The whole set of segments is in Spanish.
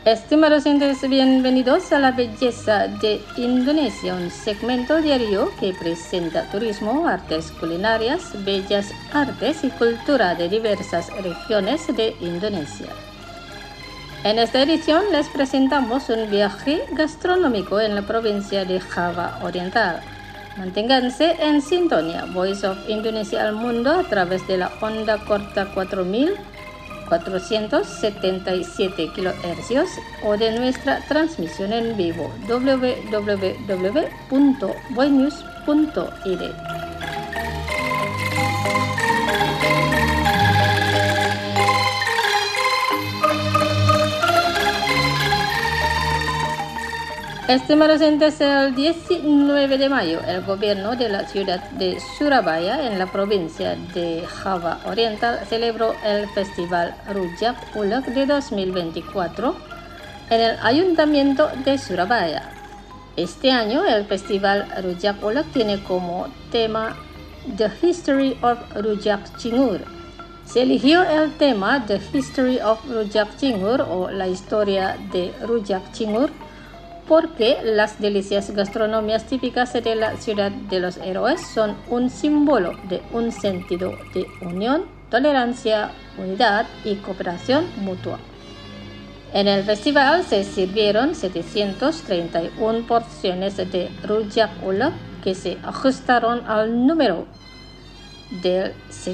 Estimados oyentes, bienvenidos a La Belleza de Indonesia, un segmento diario que presenta turismo, artes culinarias, bellas artes y cultura de diversas regiones de Indonesia. En esta edición les presentamos un viaje gastronómico en la provincia de Java Oriental. Manténganse en sintonía Voice of Indonesia al mundo a través de la onda corta 4477 kHz o de nuestra transmisión en vivo www.boynews.id. Estimados oyentes, el 19 de mayo, el gobierno de la ciudad de Surabaya, en la provincia de Java Oriental, celebró el Festival Rujak Ulek de 2024 en el Ayuntamiento de Surabaya. Este año, el Festival Rujak Ulek tiene como tema The History of Rujak Cingur. Se eligió el tema The History of Rujak Cingur o la historia de Rujak Cingur porque las delicias gastronomías típicas de la ciudad de los héroes son un símbolo de un sentido de unión, tolerancia, unidad y cooperación mutua. En el festival se sirvieron 731 porciones de Rujak Ulek que se ajustaron al número del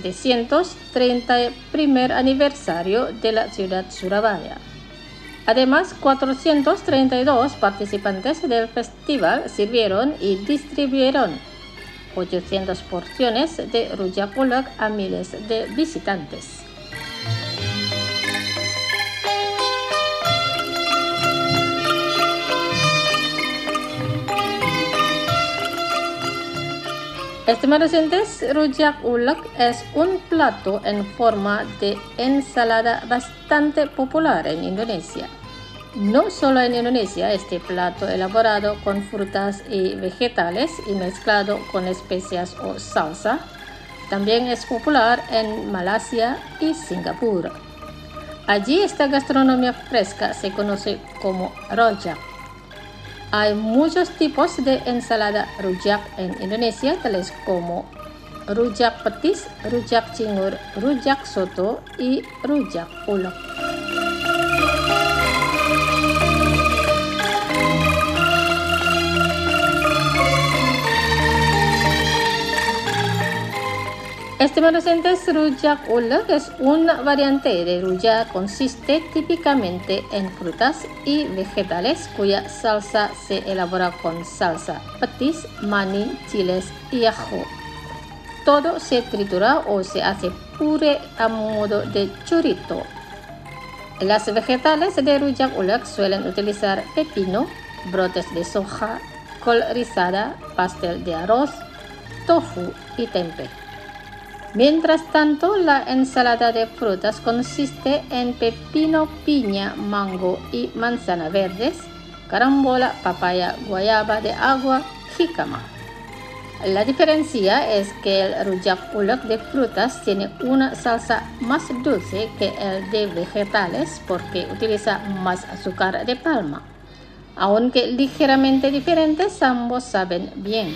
731 aniversario de la ciudad Surabaya. Además, 432 participantes del festival sirvieron y distribuyeron 800 porciones de Rujak Ulek a miles de visitantes. Estimados oyentes, Rujak Ulek es un plato en forma de ensalada bastante popular en Indonesia. No solo en Indonesia, este plato elaborado con frutas y vegetales y mezclado con especias o salsa, también es popular en Malasia y Singapur. Allí esta gastronomía fresca se conoce como rojak. Hay muchos tipos de ensalada rujak en Indonesia, tales como rujak petis, rujak cingur, rujak soto y rujak ulek. Estimados oyentes, Rujak Ulek es una variante de rujak, consiste típicamente en frutas y vegetales cuya salsa se elabora con salsa petis, mani, chiles y ajo. Todo se tritura o se hace puré a modo de churrito. Las vegetales de Rujak Ulek suelen utilizar pepino, brotes de soja, col rizada, pastel de arroz, tofu y tempe. Mientras tanto, la ensalada de frutas consiste en pepino, piña, mango y manzana verdes, carambola, papaya, guayaba de agua, jícama. La diferencia es que el Rujak Ulek de frutas tiene una salsa más dulce que el de vegetales porque utiliza más azúcar de palma. Aunque ligeramente diferentes, ambos saben bien.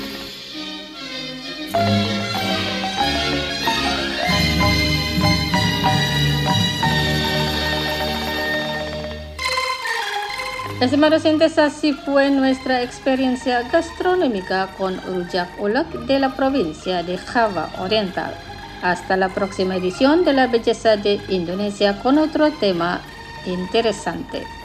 Estimados oyentes, así fue nuestra experiencia gastronómica con Rujak Ulek de la provincia de Java Oriental. Hasta la próxima edición de La Belleza de Indonesia con otro tema interesante.